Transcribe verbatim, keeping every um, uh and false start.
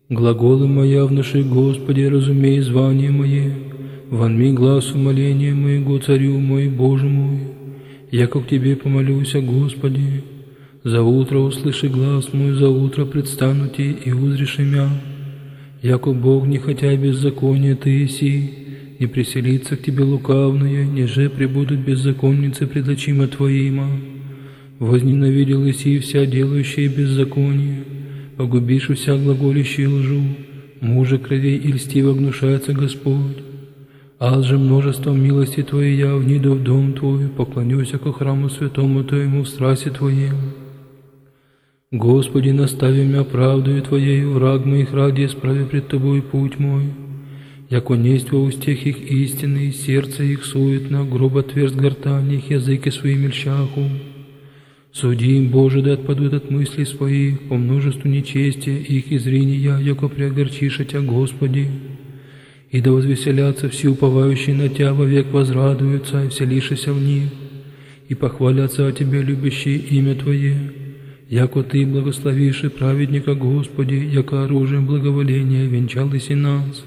Глаголы моя внуши, Господи, разумей звание мое, вонми глаз умоления моего, Царю мой, Боже мой. Яко к Тебе помолюся, Господи, за утро услыши глаз мой, за утро предстану Ти и узришь имя. Яко Бог, не хотя беззакония Ты еси, не приселится к Тебе лукавное, неже пребудут беззаконницы пред очима Твоима. Возненавидел еси вся делающие беззаконие, погубишь вся глаголящие лжу, мужа кровей и льстиво гнушается Господь. Аз же множеством милости Твоей я вниду в дом Твой, поклонюся ко храму святому Твоему в страсти Твоем. Господи, настави меня правдою Твоею, враг моих ради, исправи пред Тобой путь мой. Яко несть во устех их истины, сердце их суетно, грубо тверст гортань их, языки свои мельчаху. Суди им, Боже, да отпадут от мыслей своих, по множеству нечестия их изрения, яко приогорчиша Тя, Господи. И да возвеселятся все уповающие на Тя, вовек возрадуются, и вселишися в них, и похвалятся о Тебе, любящие имя Твое. Яко Ты благословишь и праведника, Господи, яко оружием благоволения венчал и нас.